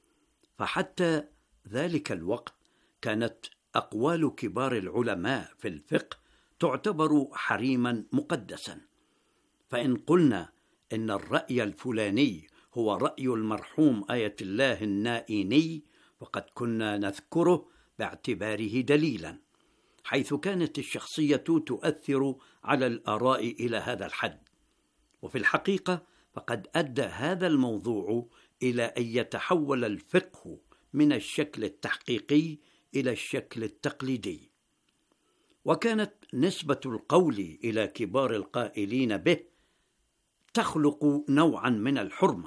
فحتى ذلك الوقت كانت أقوال كبار العلماء في الفقه تعتبر حريما مقدسا، فإن قلنا إن الرأي الفلاني هو رأي المرحوم آية الله النائيني فقد كنا نذكره باعتباره دليلا، حيث كانت الشخصية تؤثر على الآراء إلى هذا الحد. وفي الحقيقة فقد أدى هذا الموضوع إلى أن يتحول الفقه من الشكل التحقيقي إلى الشكل التقليدي، وكانت نسبة القول إلى كبار القائلين به تخلق نوعا من الحرمة،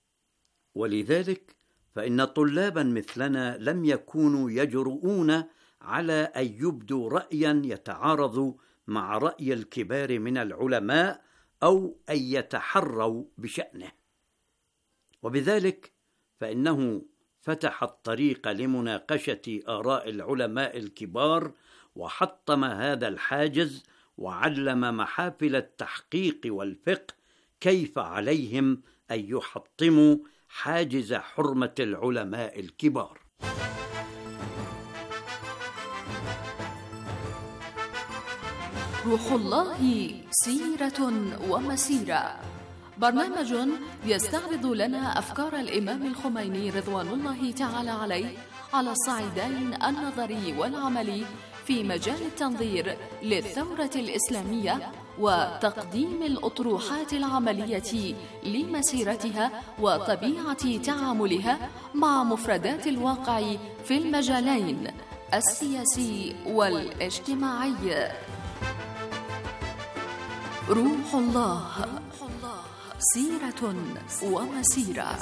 ولذلك فإن طلابا مثلنا لم يكونوا يجرؤون على أن يبدوا رأيا يتعارض مع رأي الكبار من العلماء أو أن يتحروا بشأنه، وبذلك فإنه فتح الطريق لمناقشة آراء العلماء الكبار، وحطم هذا الحاجز، وعلم محافل التحقيق والفقه كيف عليهم أن يحطموا حاجز حرمة العلماء الكبار. روح الله سيرة ومسيرة، برنامج يستعرض لنا أفكار الإمام الخميني رضوان الله تعالى عليه على الصعيدين النظري والعملي في مجال التنظير للثورة الإسلامية، وتقديم الأطروحات العملية لمسيرتها وطبيعة تعاملها مع مفردات الواقع في المجالين السياسي والاجتماعي. روح الله سيرة ومسيرة.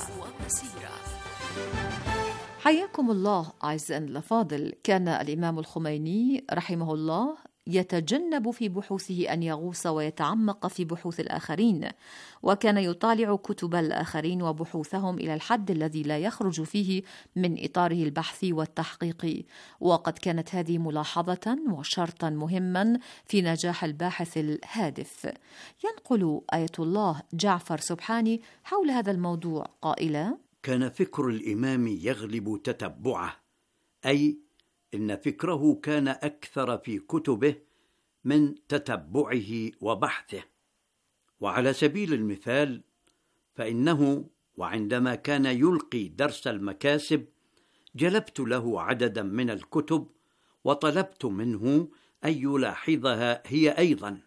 حياكم الله أعزائنا الأفاضل. كان الإمام الخميني رحمه الله يتجنب في بحوثه أن يغوص ويتعمق في بحوث الآخرين، وكان يطالع كتب الآخرين وبحوثهم إلى الحد الذي لا يخرج فيه من إطاره البحثي والتحقيقي، وقد كانت هذه ملاحظة وشرطا مهما في نجاح الباحث الهادف. ينقل آية الله جعفر سبحاني حول هذا الموضوع قائلا: كان فكر الإمام يغلب تتبعه، أي إن فكره كان أكثر في كتبه من تتبعه وبحثه. وعلى سبيل المثال فإنه وعندما كان يلقي درس المكاسب جلبت له عددا من الكتب وطلبت منه أن يلاحظها هي أيضا،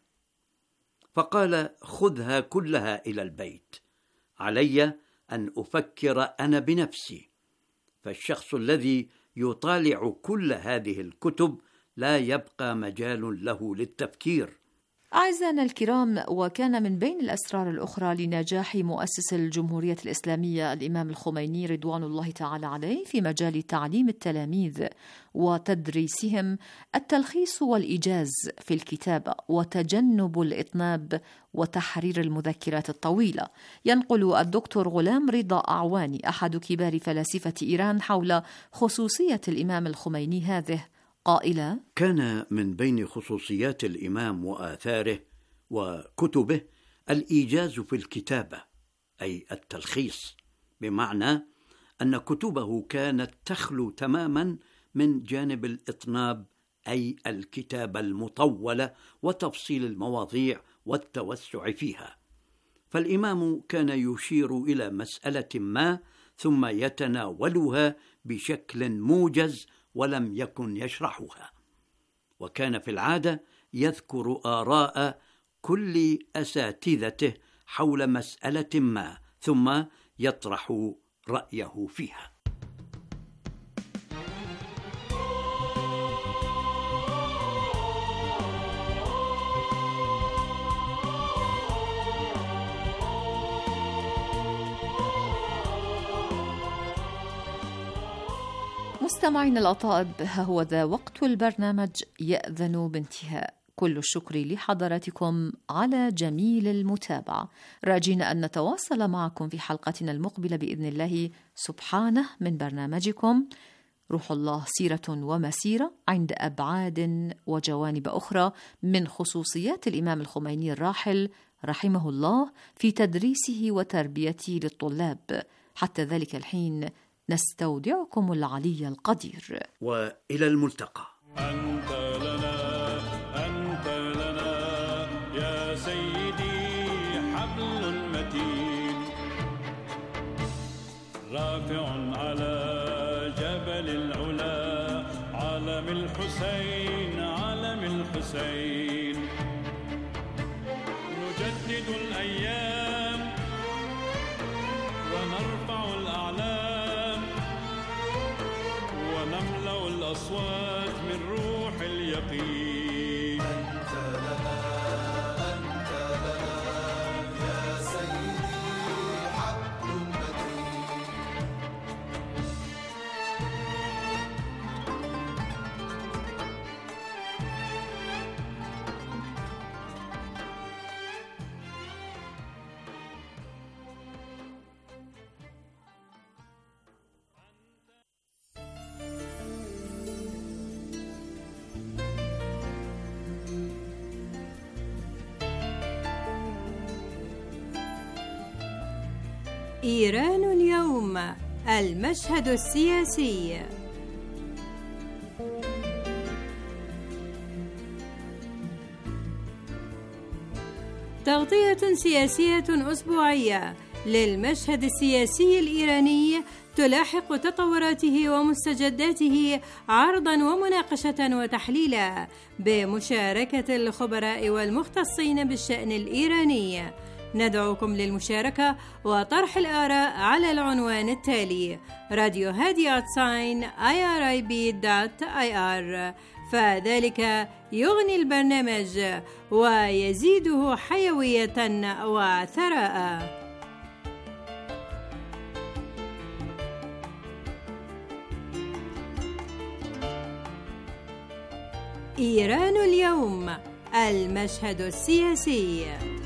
فقال: خذها كلها إلى البيت، علي أن أفكر أنا بنفسي. فالشخص الذي يطالع كل هذه الكتب لا يبقى مجال له للتفكير. أعزائنا الكرام، وكان من بين الأسرار الأخرى لنجاح مؤسس الجمهورية الإسلامية الإمام الخميني رضوان الله تعالى عليه في مجال تعليم التلاميذ وتدريسهم التلخيص والإيجاز في الكتابة وتجنب الإطناب وتحرير المذكرات الطويلة. ينقل الدكتور غلام رضا أعواني أحد كبار فلاسفة إيران حول خصوصية الإمام الخميني هذه قائلا: كان من بين خصوصيات الإمام وآثاره وكتبه الإيجاز في الكتابة، أي التلخيص، بمعنى أن كتبه كانت تخلو تماما من جانب الإطناب، أي الكتابة المطولة وتفصيل المواضيع والتوسع فيها. فالإمام كان يشير إلى مسألة ما ثم يتناولها بشكل موجز ولم يكن يشرحها، وكان في العادة يذكر آراء كل أساتذته حول مسألة ما ثم يطرح رأيه فيها. مستمعين الأطائب، ها هو ذا وقت البرنامج يأذن بانتهاء. كل الشكر لحضراتكم على جميل المتابعة، راجين أن نتواصل معكم في حلقتنا المقبلة بإذن الله سبحانه من برنامجكم روح الله سيرة ومسيرة، عند أبعاد وجوانب أخرى من خصوصيات الإمام الخميني الراحل رحمه الله في تدريسه وتربيته للطلاب. حتى ذلك الحين نستودعكم العلي القدير، وإلى الملتقى. أنت لنا أنت لنا يا سيدي حبل متين، رافع على جبل العلا، علم الحسين علم الحسين، نجدد الأيام ونرفع الأعلام، ونملأ الأصوات من روح اليقين. أنت لنا أنت لنا يا سيدي حبل متين. إيران اليوم، المشهد السياسي. تغطية سياسية أسبوعية للمشهد السياسي الإيراني تلاحق تطوراته ومستجداته عرضا ومناقشة وتحليلا بمشاركة الخبراء والمختصين بالشأن الإيراني. ندعوكم للمشاركة وطرح الآراء على العنوان التالي: راديو هادي أتساين آي آر آي بي دوت آي آر، فذلك يغني البرنامج ويزيده حيوية وثراء. إيران اليوم، المشهد السياسي.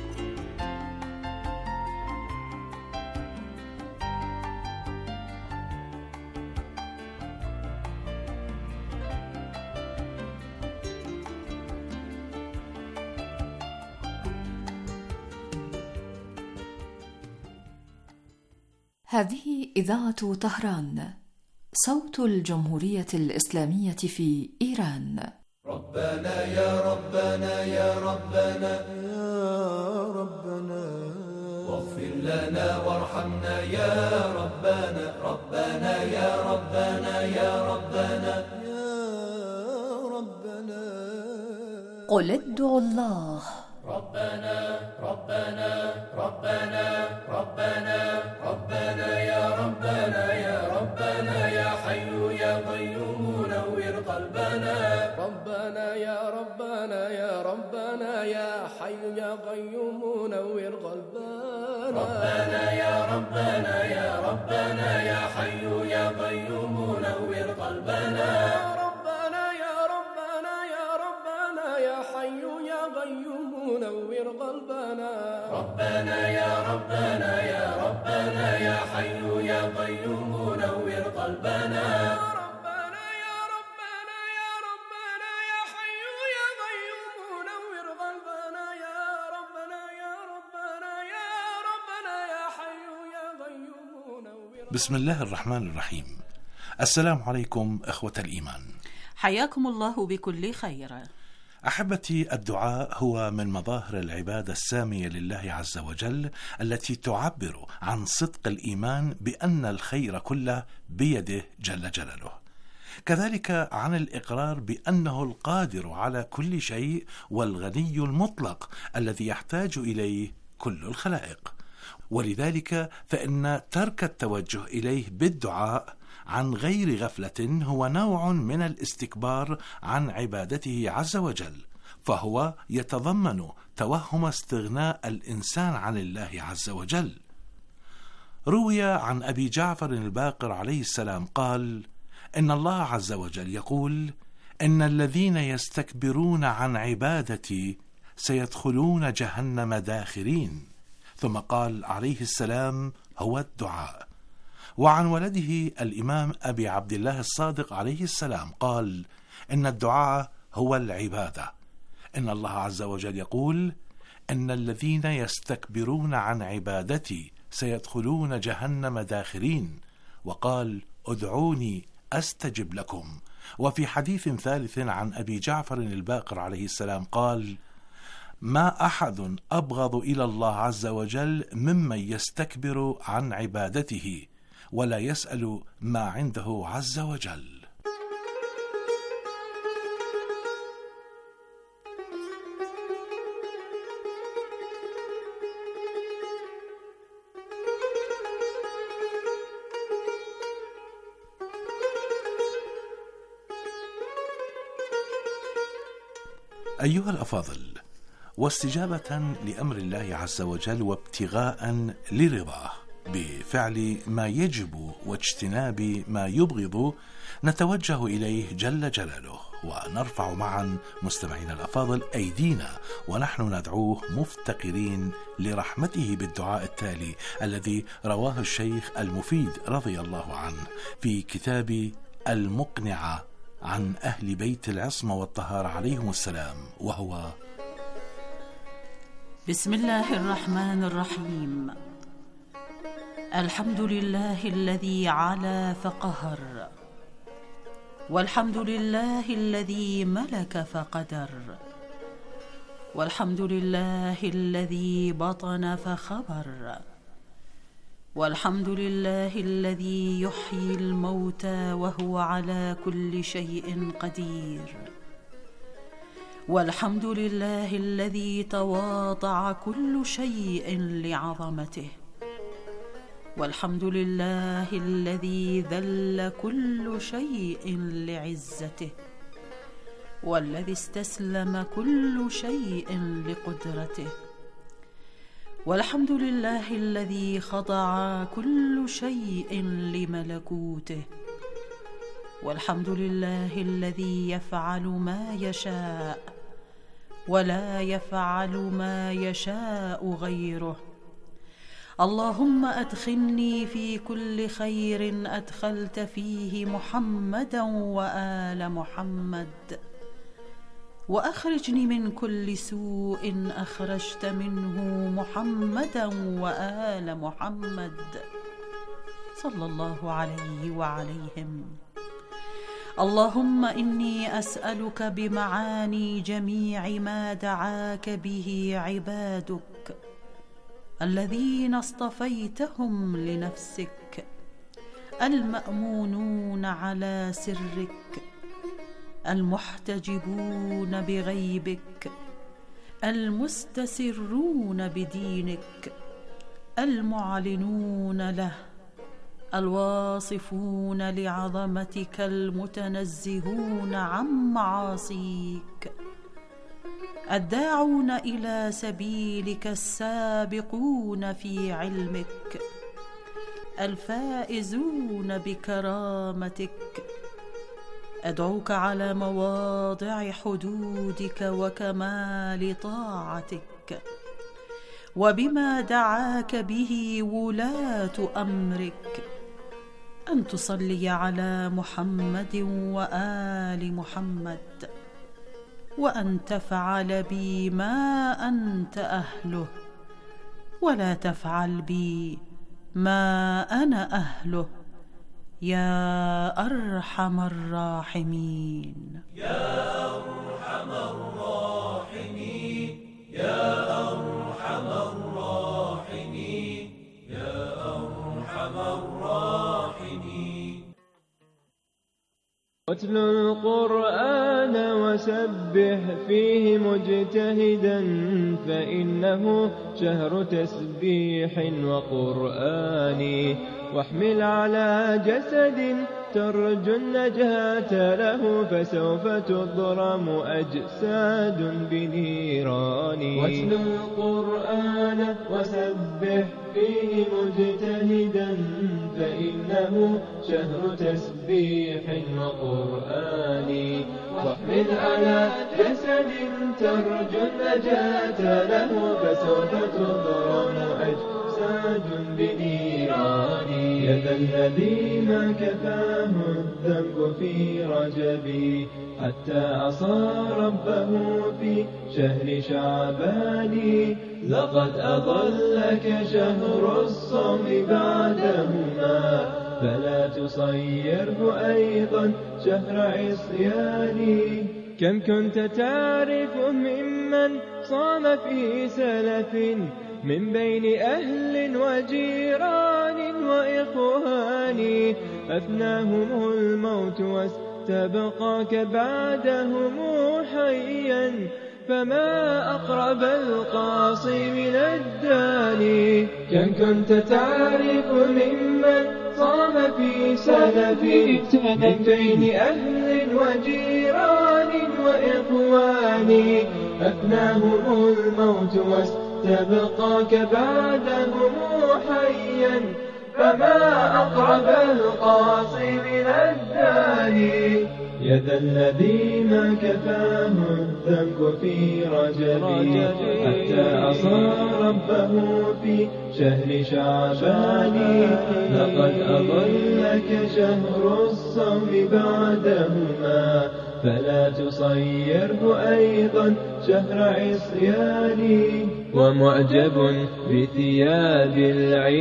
هذه إذاعة طهران، صوت الجمهورية الإسلامية في إيران. ربنا يا ربنا يا ربنا يا ربنا واغفر لنا وارحمنا يا ربنا ربنا يا ربنا يا ربنا يا ربنا. قل ادعوا الله. ربنا ربنا ربنا ربنا ربنا يا ربنا يا ربنا يا حي يا قيوم نور قلبنا. ربنا يا ربنا يا ربنا يا حي يا قيوم نور قلبنا. ربنا يا ربنا يا ربنا يا حي يا قيوم نور قلبنا. ربنا يا ربنا يا ربنا يا حي يا قيوم نور قلبنا. ربنا يا ربنا يا ربنا يا حي يا قيوم نور قلبنا. ربنا يا ربنا يا ربنا يا حي يا قيوم نور قلبنا. يا ربنا يا ربنا يا ربنا يا حي يا قيوم نور. بسم الله الرحمن الرحيم. السلام عليكم إخوة الإيمان، حياكم الله بكل خير. أحبتي، الدعاء هو من مظاهر العبادة السامية لله عز وجل التي تعبر عن صدق الإيمان بأن الخير كله بيده جل جلاله، كذلك عن الإقرار بأنه القادر على كل شيء والغني المطلق الذي يحتاج إليه كل الخلائق. ولذلك فإن ترك التوجه إليه بالدعاء عن غير غفلة هو نوع من الاستكبار عن عبادته عز وجل، فهو يتضمن توهم استغناء الإنسان عن الله عز وجل. روي عن أبي جعفر الباقر عليه السلام قال: إن الله عز وجل يقول: إن الذين يستكبرون عن عبادتي سيدخلون جهنم داخرين. ثم قال عليه السلام: هو الدعاء. وعن ولده الإمام أبي عبد الله الصادق عليه السلام قال: إن الدعاء هو العبادة. إن الله عز وجل يقول: إن الذين يستكبرون عن عبادتي سيدخلون جهنم داخرين. وقال: ادعوني أستجب لكم. وفي حديث ثالث عن أبي جعفر الباقر عليه السلام قال: ما أحد أبغض إلى الله عز وجل ممن يستكبر عن عبادته ولا يسأل ما عنده عز وجل. أيها الأفاضل، واستجابة لأمر الله عز وجل وابتغاء لرضاه بفعل ما يجب واجتناب ما يبغض، نتوجه إليه جل جلاله ونرفع معا مستمعينا الأفاضل أيدينا ونحن ندعوه مفتقرين لرحمته بالدعاء التالي الذي رواه الشيخ المفيد رضي الله عنه في كتاب المقنعة عن أهل بيت العصمة والطهارة عليهم السلام، وهو: بسم الله الرحمن الرحيم. الحمد لله الذي علا فقهر، والحمد لله الذي ملك فقدر، والحمد لله الذي بطن فخبر، والحمد لله الذي يحيي الموتى وهو على كل شيء قدير، والحمد لله الذي تواضع كل شيء لعظمته، والحمد لله الذي ذل كل شيء لعزته، والذي استسلم كل شيء لقدرته، والحمد لله الذي خضع كل شيء لملكوته، والحمد لله الذي يفعل ما يشاء ولا يفعل ما يشاء غيره. اللهم أدخلني في كل خير أدخلت فيه محمدا وآل محمد، وأخرجني من كل سوء أخرجت منه محمدا وآل محمد صلى الله عليه وعليهم. اللهم إني أسألك بمعاني جميع ما دعاك به عبادك الذين اصطفيتهم لنفسك، المأمونون على سرك، المحتجبون بغيبك، المستسرون بدينك، المعلنون له، الواصفون لعظمتك، المتنزهون عن معاصيك، الداعون إلى سبيلك، السابقون في علمك، الفائزون بكرامتك. أدعوك على مواضع حدودك وكمال طاعتك، وبما دعاك به ولاة أمرك، أن تصلي على محمد وآل محمد، وأن تفعل بي ما أنت أهله، ولا تفعل بي ما أنا أهله، يا أرحم الراحمين. يا أرحم الراحمين، يا أرحم الراحمين، يا أرحم الراحمين. واتل القرآن وسبح فيه مجتهدا، فإنه شهر تسبيح وقرآن، واحمل على جسد ترجو النجاة له، فسوف تضرم أجساد بنيران. واتل القرآن وسبح فيه مجتهدا، فإنه شهر تسبيح وقرآن، واحمل على جسد ترجو النجاة له، فسوف تضرم أجساد بنيران. يدا الذي ما كفاه الذنب في رجبي، حتى عصى ربه في شهر شعبان، لقد أضلك شهر الصوم بعدهما، فلا تصيره أيضا شهر عصيان. كم كنت تعرف ممن صام في سلف، من بين أهل وجيران وإخوان، أفناهم الموت واستبقاك بعدهم حيا، فما أقرب القاصي من الداني. كم كنت تعرف ممن صام في سلف، من بين أهل وجيران وإخوان، أفناهم الموت واستبقاك بعدهم حيا، فما أقرب القاصي من الداني. يدا الذي ما كفاه الذنب في رجبي، حتى عصى ربه في شهر شعبان، لقد أضلك شهر الصوم بعدهما، فلا تصيره أيضا شهر عصيان. ومعجب بثياب العيد